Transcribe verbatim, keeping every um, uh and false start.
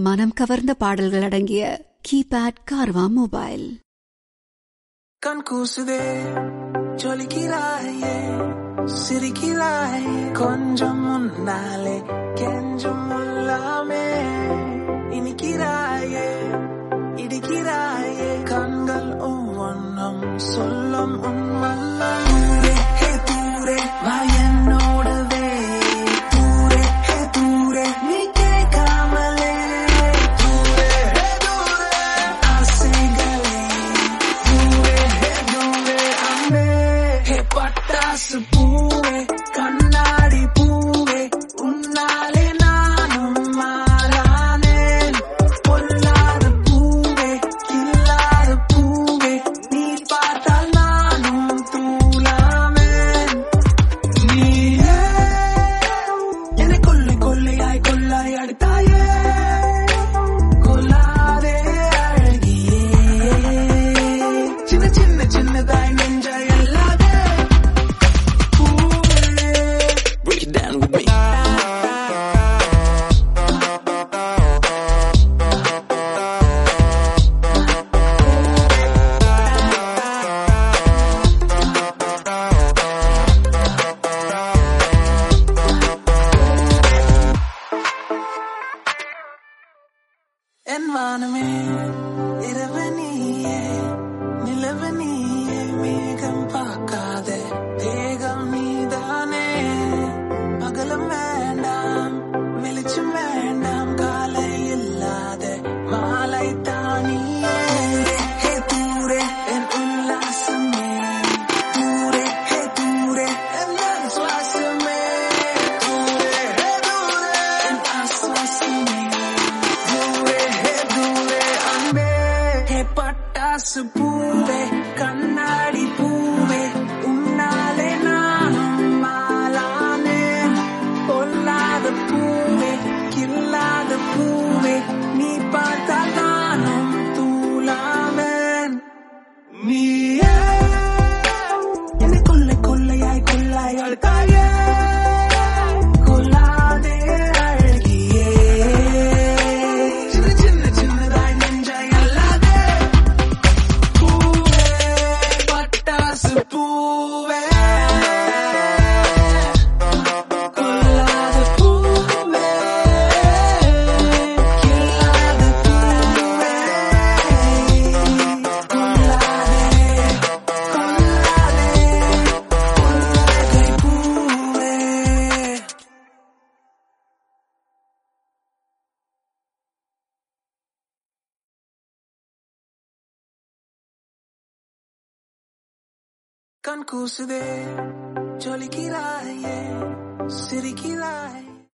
மனம் கவர்ந்த பாடல்கள் அடங்கிய கீபேட் கார்வா மொபைல். கண் கூசுதே ஜொலிக்கிறாயே சிரிக்கிறாயே கொஞ்சம் முன்னாலே கெஞ்சும் உள்ளாமே இனிக்கிறாயே இடிக்கிறாயே கண்கள் ஒவ்வொன்றும் சொல்லும் உன்வண்ணம். தூரே ஹே தூரே வா என்னோடவே தூரே ஹே தூரே நீ கேட்காமலே தூரே ஹே தூரே ஆசைகளே தூரே ஹே தூரே அன்பே ஹே பட்டாசு பூவே கண்ணாடி பூவே உன்னாலே நானும் மாறானேன். பொல்லாத பூவே கில்லாத பூவே நீ பார்த்தால் நானும் தூளாவேன். நீயே என்னை கொள்ளை கொள்ளையாய் கொள்ளாய் அடுத்தாயே கொல்லாதே அழகியே சின்ன சின்ன சின்னதாய் நெஞ்சை எல்லாதே பூவே. Break it down with me. என் வானமே இரவு நீயே நிலவு நீயே மேகம் பார்க்காத தேகம் நீதானே. பகலும் வேண்டாம் வெளிச்சம் வேண்டாம் காலை இல்லாத மாலை தானியே. ஹே தூரே என் உல்லாசமே தூரே ஹே தூரே என் சுவாசமே தூரே ஹே தூரே என் ஆஸ்வாசமே தூரே ஹே தூரே அன்பே ஹே பட்டாசு பூவே கண்ணாடி பூவே உன்னாலே நானும் மாலானேன். பொல்லாத பூவே கில்லாத பூவே நீ பார்த்தால் நானும் தூளாவேன். நீயே என்னை கொள்ளை கொள்ளையாய் கொள்ளாய் அழுத்தாயே கொல்லாதே அழகியே சின்ன சின்ன சின்னதாய் நெஞ்சை அல்லாதே பூவே பட்டாசு பூவே கொல்லாத பூவே கில்லாத பூவே கொல்லாதே கொல்லாதே கொள்ளாதே பூவே. கண் கூசுதே ஜொலிக்கிறாயே சிரிக்கிறாயே